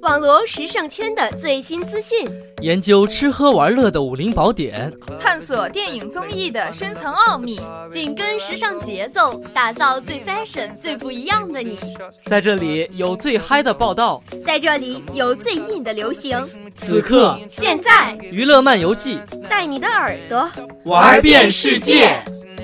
网罗时尚圈的最新资讯， 研究吃喝玩乐的武林宝典， 探索电影综艺的深层奥秘， 紧跟时尚节奏，打造最 fashion 最不一样的你。 在这里有最嗨的报道， 在这里有最硬的流行。 此刻现在娱乐漫游记带你的耳朵玩遍世界。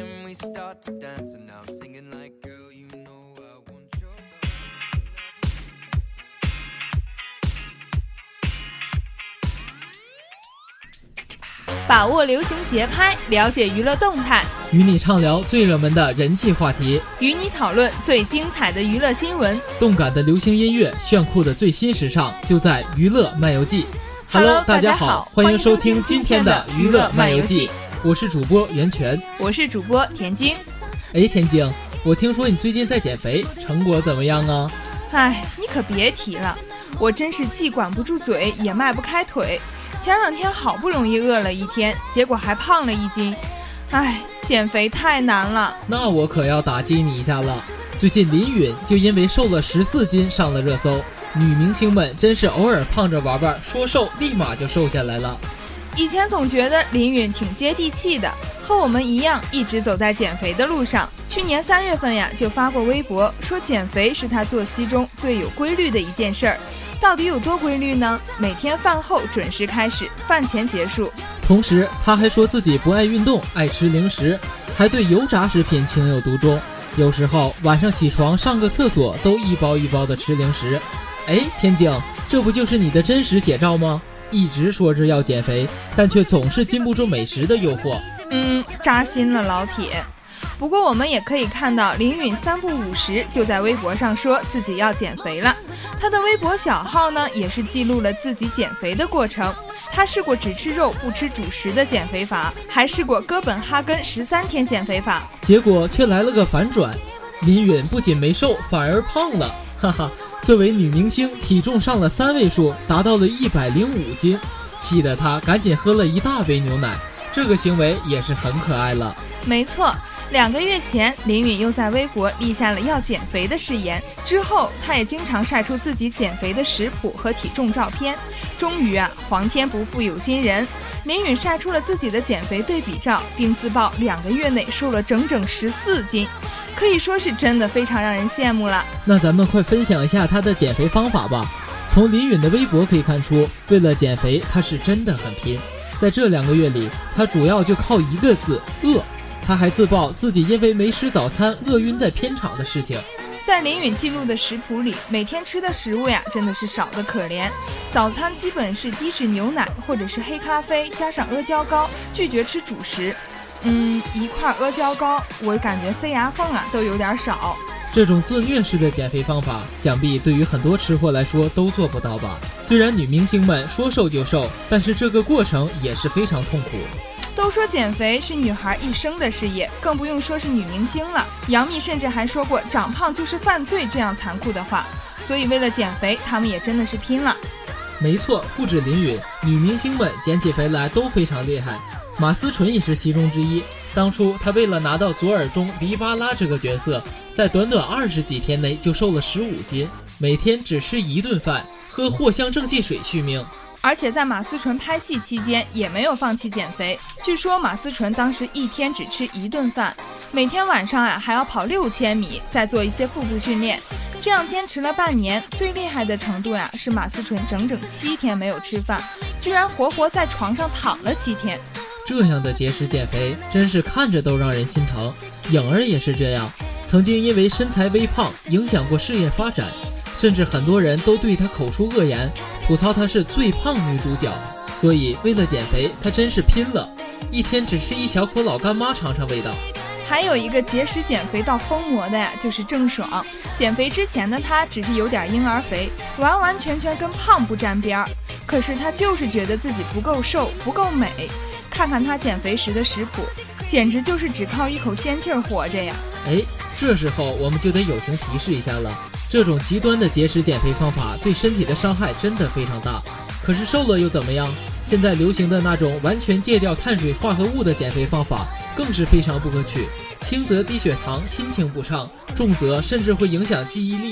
把握流行节拍，了解娱乐动态， 与你畅聊最热门的人气话题， 与你讨论最精彩的娱乐新闻， 动感的流行音乐，炫酷的最新时尚，就在娱乐漫游记。 Hello， 大家好，欢迎收听今天的娱乐漫游记，我是主播袁泉， 我是主播田晶。 田晶，我听说你最近在减肥，成果怎么样啊？ 你可别提了，我真是既管不住嘴，也迈不开腿。前2天好不容易饿了1天，结果还胖了1斤。减肥太难了。 那我可要打击你一下了。最近林允就因为瘦了14斤上了热搜，女明星们真是偶尔胖着玩玩，说瘦立马就瘦下来了。 以前总觉得林允挺接地气的，和我们一样一直走在减肥的路上。去年3月份呀，就发过微博说减肥是她作息中最有规律的一件事儿。到底有多规律呢？每天饭后准时开始，饭前结束。 同时她还说自己不爱运动，爱吃零食，还对油炸食品情有独钟。有时候晚上起床上个厕所都一包一包的吃零食。田晶，这不就是你的真实写照吗？一直说着要减肥，但却总是禁不住美食的诱惑。 扎心了老铁。不过我们也可以看到林允3不5时就在微博上说自己要减肥了。她的微博小号呢，也是记录了自己减肥的过程。她试过只吃肉不吃主食的减肥法，还试过哥本哈根13天减肥法， 结果却来了个反转，林允不仅没瘦，反而胖了。作为女明星，体重上了3位数，达到了105斤，气得她赶紧喝了一大杯牛奶。这个行为也是很可爱了。 没错，2个月前林允又在微博立下了要减肥的誓言，之后她也经常晒出自己减肥的食谱和体重照片。终于皇天不负有心人，林允晒出了自己的减肥对比照，并自曝2个月内瘦了整整14斤，可以说是真的非常让人羡慕了。 那咱们快分享一下她的减肥方法吧。从林允的微博可以看出，为了减肥她是真的很拼。在这2个月里，她主要就靠1个字，饿。她还自曝自己因为没吃早餐饿晕在片场的事情。 在林允记录的食谱里，每天吃的食物真的是少得可怜。早餐基本是低脂牛奶或者是黑咖啡加上阿胶糕，拒绝吃主食。一块阿胶糕我感觉塞牙缝都有点少。 这种自虐式的减肥方法，想必对于很多吃货来说都做不到吧。虽然女明星们说瘦就瘦，但是这个过程也是非常痛苦。 都说减肥是女孩一生的事业，更不用说是女明星了。杨幂甚至还说过长胖就是犯罪这样残酷的话，所以为了减肥，她们也真的是拼了。 没错，不止林允，女明星们减起肥来都非常厉害。马思纯也是其中之一。当初她为了拿到左耳中黎巴拉这个角色，在短短20几天内就瘦了15斤，每天只吃1顿饭，喝藿香正气水续命。 而且在马思纯拍戏期间也没有放弃减肥。据说马思纯当时1天只吃1顿饭，每天晚上还要跑6000米，再做一些腹部训练，这样坚持了半年。最厉害的程度是马思纯整整7天没有吃饭，居然活活在床上躺了7天。 这样的节食减肥真是看着都让人心疼。颖儿也是这样，曾经因为身材微胖影响过事业发展，甚至很多人都对她口出恶言，吐槽她是最胖女主角。所以为了减肥，她真是拼了，1天只吃1小口老干妈尝尝味道。 还有一个节食减肥到疯魔的就是郑爽。减肥之前的她只是有点婴儿肥，完完全全跟胖不沾边，可是她就是觉得自己不够瘦，不够美。看看她减肥时的食谱，简直就是只靠一口仙气儿活着呀。 这时候我们就得友情提示一下了，这种极端的节食减肥方法对身体的伤害真的非常大。可是瘦了又怎么样？现在流行的那种完全戒掉碳水化合物的减肥方法更是非常不可取，轻则低血糖心情不畅，重则甚至会影响记忆力。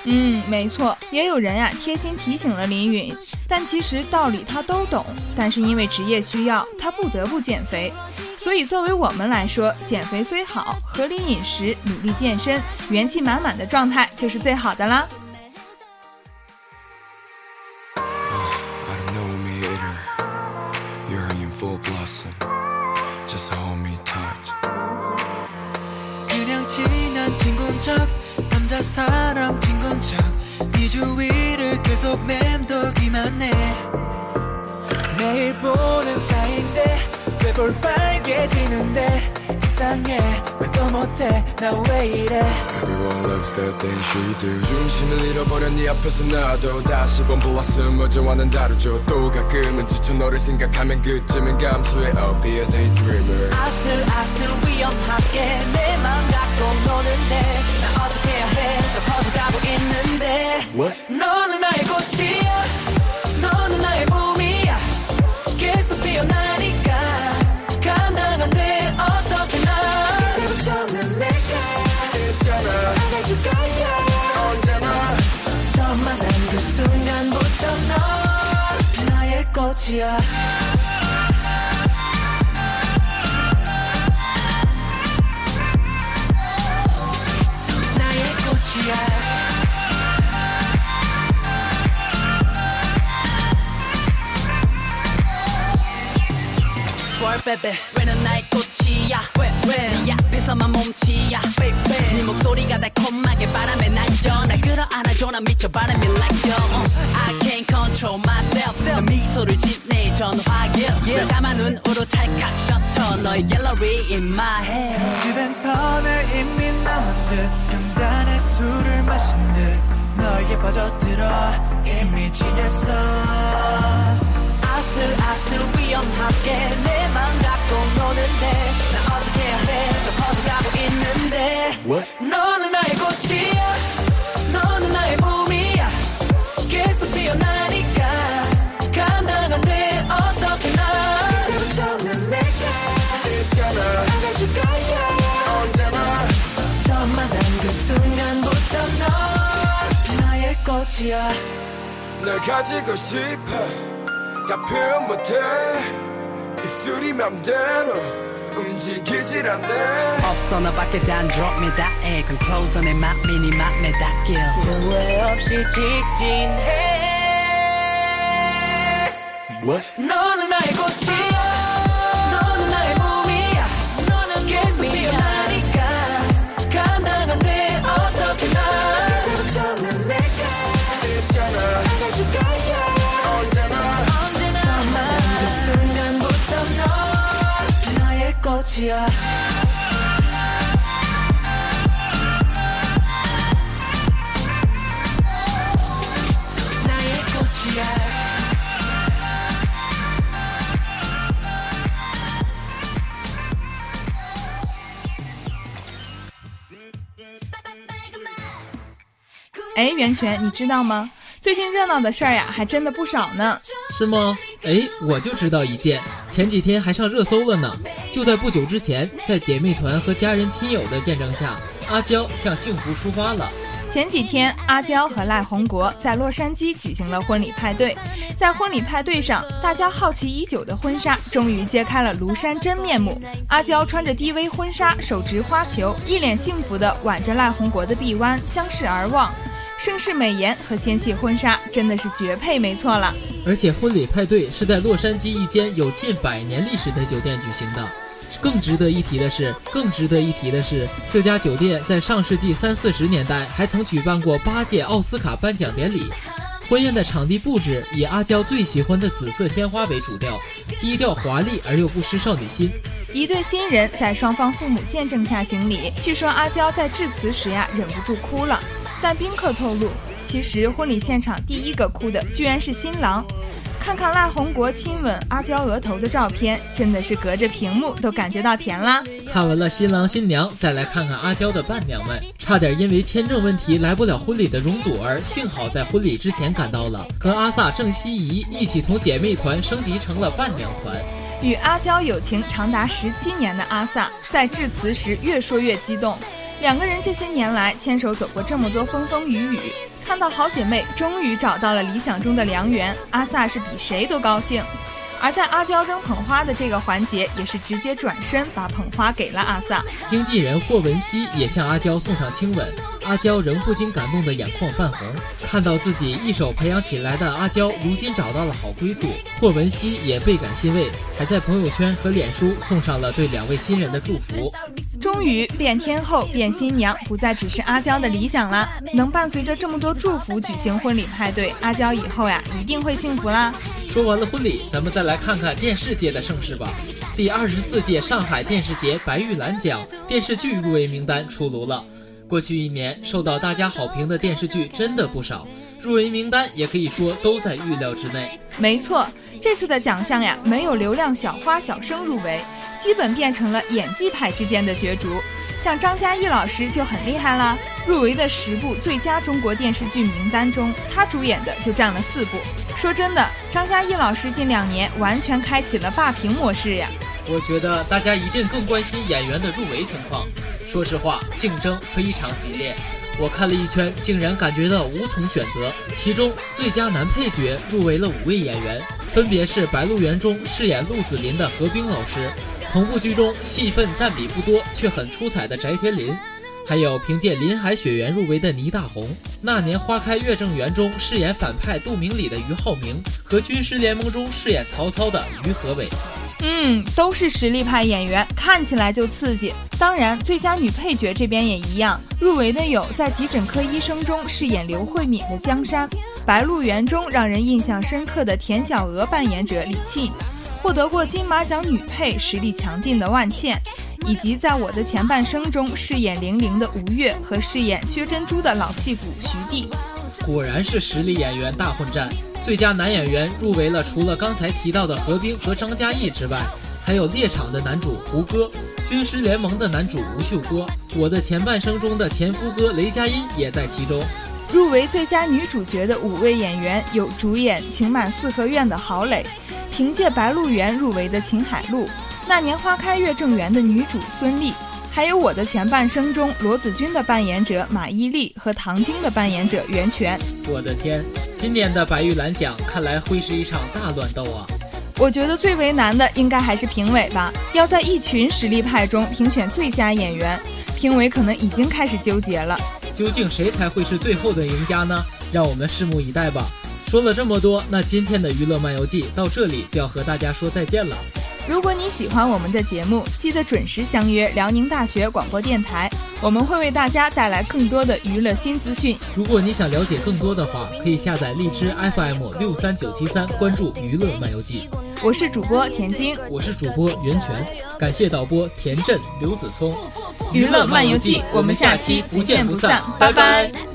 没错，也有人贴心提醒了林允，但其实道理他都懂，但是因为职业需要，他不得不减肥。所以作为我们来说，减肥虽好，合理饮食，努力健身，元气满满的状态就是最好的啦。 볼 빨개지는데 이상해 말도 못해 나 왜 이래 Everyone loves the things she do 중심을 잃어버려 네 앞에서 나도 다시 본보았음 어제와는 다르죠 또 가끔은 지쳐 너를 생각하면 그쯤은 감수해 I'll be a daydreamer 아슬아슬 위험하게 내 맘 갖고 노는데 나 어떻게 해야 해 더 퍼져가고 있는데 What? 너는 나의 꽃이야 너는 나의 봄이야 계속 피어나니까 감당 안 돼 어떻게 나 이제부터는 내가 있잖아 안아줄 거야 언제나 처음 만난 그 순간부터 너 나의 꽃이야 나의 꽃이야 baby 왜 넌 나의 꽃이야 왜 네 앞에서만 몸치야 baby 네 목소리가 달콤하게 바람에 날려 날 끌어안아줘 난 미쳐 바람이 like you I can't control myself 난 미소를 짓네 전화길 널 감아 눈으로 찰칵 셔터 너의 갤러리 in my head 주변선을 이미 넘은 듯 간단한 술을 마신 듯 너에게 빠져들어 이미 취했어 아슬아슬 위험하게 내 맘 갖고 노는데 나 어떻게 해야 해 더 퍼져가고 있는데 What? 너는 나의 꽃이야 너는 나의 봄이야 계속 피어나니까 감당 안 돼 어떻게 나 이제부터는 내가 있잖아 안아줄 거야 언제나 처음 만난 그 순간부터 너 나의 꽃이야 널 가지고 싶어 다 표현 못해 입술이 맘대로 움직이질 않네 없어 너밖에 단 drop me that egg Come closer 내 맘이 네 맘에 닿길 후회 없이 직진해 What? 너는 나의 꽃이야 너는 나의 봄이야 너는 계속 피어나니까 감당 안 돼 어떻게 나 이제부터는 내가 있잖아 안아줄 거야 언제나 그 순간부터 너 나의 꽃이야 나의 꽃이야 袁泉，你知道吗？最近热闹的事儿还真的不少呢。 是吗？我就知道一件，前几天还上热搜了呢。就在不久之前，在姐妹团和家人亲友的见证下，阿娇向幸福出发了。 前几天，阿娇和赖宏国在洛杉矶举行了婚礼派对。在婚礼派对上，大家好奇已久的婚纱终于揭开了庐山真面目。阿娇穿着低 V 婚纱，手执花球，一脸幸福地挽着赖宏国的臂弯，相视而望。盛世美颜和仙气婚纱真的是绝配没错了。 而且婚礼派对是在洛杉矶一间有近100年历史的酒店举行的。更值得一提的是，这家酒店在上世纪30-40年代还曾举办过8届奥斯卡颁奖典礼。婚宴的场地布置以阿娇最喜欢的紫色鲜花为主调，低调华丽而又不失少女心。 一对新人在双方父母见证下行礼，据说阿娇在致辞时忍不住哭了。但宾客透露，其实婚礼现场第一个哭的居然是新郎。看看赖宏国亲吻阿娇额头的照片，真的是隔着屏幕都感觉到甜啦。 看完了新郎新娘，再来看看阿娇的伴娘们。差点因为签证问题来不了婚礼的容祖儿，幸好在婚礼之前赶到了，和阿萨郑希怡一起从姐妹团升级成了伴娘团。 与阿娇友情长达17年的阿萨，在致辞时越说越激动。两个人这些年来牵手走过这么多风风雨雨， 看到好姐妹终于找到了理想中的良缘，阿萨是比谁都高兴。而在阿娇扔捧花的这个环节，也是直接转身把捧花给了阿萨。 经纪人霍汶希也向阿娇送上亲吻，阿娇仍不禁感动的眼眶泛红。看到自己一手培养起来的阿娇如今找到了好归宿，霍汶希也倍感欣慰，还在朋友圈和脸书送上了对2位新人的祝福。 终于变天后变新娘不再只是阿娇的理想啦，能伴随着这么多祝福举行婚礼派对，阿娇以后呀一定会幸福啦。 说完了婚礼，咱们再来看看电视界的盛事吧。第24届上海电视节白玉兰奖电视剧入围名单出炉了。过去1年受到大家好评的电视剧真的不少，入围名单也可以说都在预料之内。 没错，这次的奖项呀没有流量小花小生入围，基本变成了演技派之间的角逐。像张嘉译老师就很厉害啦，入围的10部最佳中国电视剧名单中，他主演的就占了4部。说真的，张嘉译老师近2年完全开启了霸屏模式呀。 我觉得大家一定更关心演员的入围情况。说实话，竞争非常激烈，我看了一圈，竟然感觉到无从选择。其中最佳男配角入围了5位演员，分别是《白鹿原》中饰演陆子霖的何冰老师，同部剧中戏份占比不多却很出彩的翟天临，还有凭借《林海雪原》入围的倪大红，那年《花开月正圆》中饰演反派杜明礼的俞灏明，和《军师联盟》中饰演曹操的于和伟。 都是实力派演员，看起来就刺激。当然，最佳女配角这边也一样，入围的有在《急诊科医生》中饰演刘慧敏的江山，《白鹿原》中让人印象深刻的田小娥扮演者李沁，获得过金马奖女配实力强劲的万茜，以及在我的前半生中饰演玲玲的吴越和饰演薛珍珠的老戏骨徐娣。 果然是实力演员大混战。最佳男演员入围了除了刚才提到的何冰和张嘉译之外，还有《猎场》的男主胡歌，《军师联盟》的男主吴秀波，我的前半生中的前夫哥雷佳音也在其中。 入围最佳女主角的5位演员有主演《情满四合院》的郝蕾，凭借《白鹿原》入围的秦海璐，那年《花开月正圆》的女主孙俪，还有我的前半生中罗子君的扮演者马伊琍和唐晶的扮演者袁泉。 我的天，今年的白玉兰奖看来会是一场大乱斗啊！ 我觉得最为难的应该还是评委吧，要在一群实力派中评选最佳演员，评委可能已经开始纠结了。 究竟谁才会是最后的赢家呢？让我们拭目以待吧。说了这么多，那今天的娱乐漫游记到这里就要和大家说再见了。 如果你喜欢我们的节目，记得准时相约辽宁大学广播电台，我们会为大家带来更多的娱乐新资讯。 如果你想了解更多的话，可以下载荔枝 FM63973，关注娱乐漫游记。 我是主播田晶， 我是主播袁泉，感谢导播田震、刘子聪。 娱乐漫游记，我们下期不见不散，拜拜。